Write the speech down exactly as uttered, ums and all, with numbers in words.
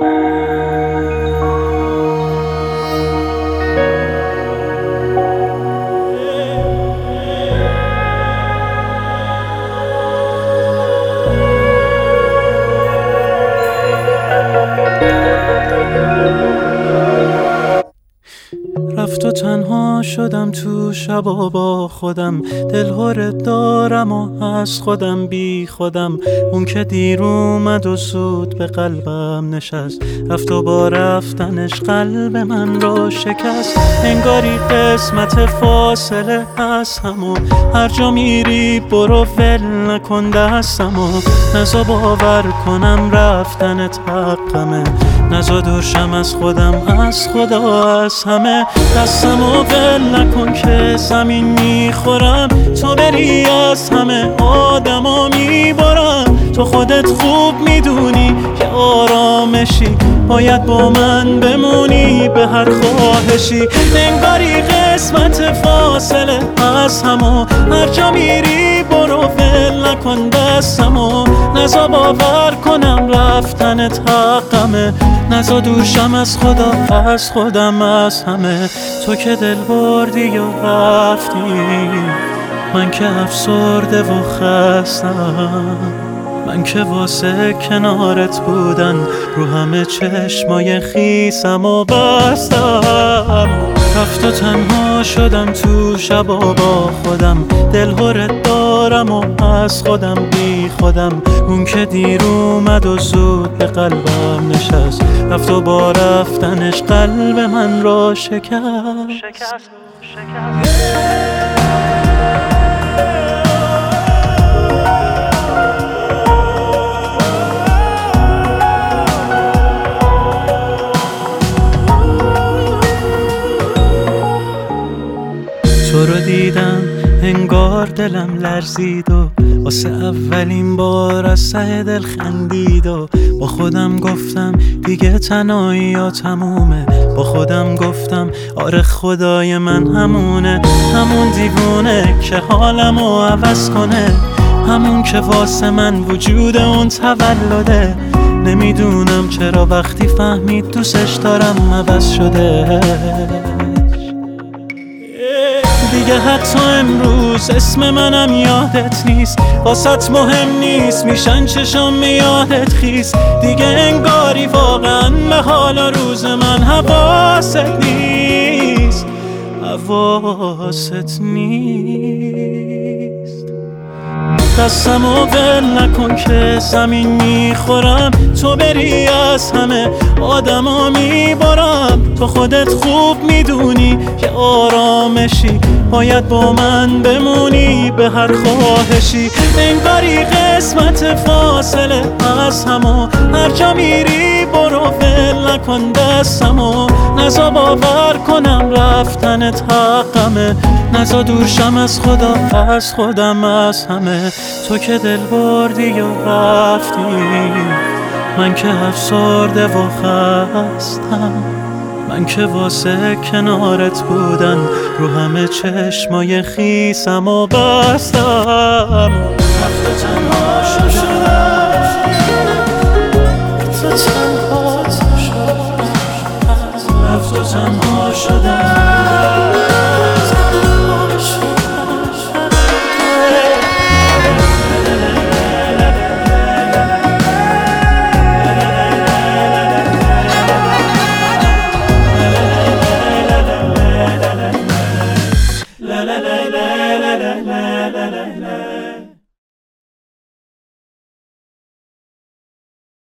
رفت و تنها شدم تو شبا با خودم، دلهره دارم و از خودم بی خودم. اون که دیر اومد و زود به قلبم نشست، رفت و با رفتنش قلب من رو شکست. انگاری قسمت فاصله از همو، هر جا میری برو ول نکن دستمو. نزا باور کنم رفتنت حقمه، نزا دورشم از خودم، از خدا، از همه. دستمو ول نکن که زمین میخورم، تو بری از همه آدما میبارم. تو خودت خوب میدونی که آرامشی، باید با من بمونی به هر خواهشی. انگاری قسمت فاصله از همو، هر جا میری برو ول نکن دستمو. نزا باور کنم رفتنت حقمه، نزا دورشم از خدا، از خودم، از همه. تو که دل بردی و رفتی، من که افسرده و خستم. من که واسه کنارت بودن رو همه چشمای خیسم و بستم. رفت و تنها شدم تو شبا با خودم، دلهره دارم و از خودم بی خودم. اون که دیر اومد و زود به قلبم نشست، رفت و با رفتنش قلب من را شکست. شکست. شکست. تو رو دیدم انگار دلم لرزید و واسه اولین بار از ته دل خندید. و با خودم گفتم دیگه تنهایی یا تمومه، با خودم گفتم آره خدای من همونه. همون دیوونه که حالمو عوض کنه، همون که واسه من وجود اون تولده. نمیدونم چرا وقتی فهمید دوستش دارم عوض شده. دیگه حتی امروز اسم منم یادت نیست، واسط مهم نیست میشن چشام یادت خیس. دیگه انگاری واقعا به حال روز من حواست نیست، حواست نیست. دستمو ول نکن که زمین میخورم، تو بری از همه آدما میبارم. تو خودت خوب میدونی که آرامشی، باید با من بمونی به هر خواهشی. انگاری قسمت فاصله از همو، هر جا میری برو ول نکن دستمو. نزا باور کنم رفتنت حقمه، نزا دورشم از خدا، از خودم، از همه. تو که دل بردی و رفتی، من که افسرده و خستم. من که واسه کنارت بودن رو همه چشمای خیسم و بستم. رفت و تنها شدم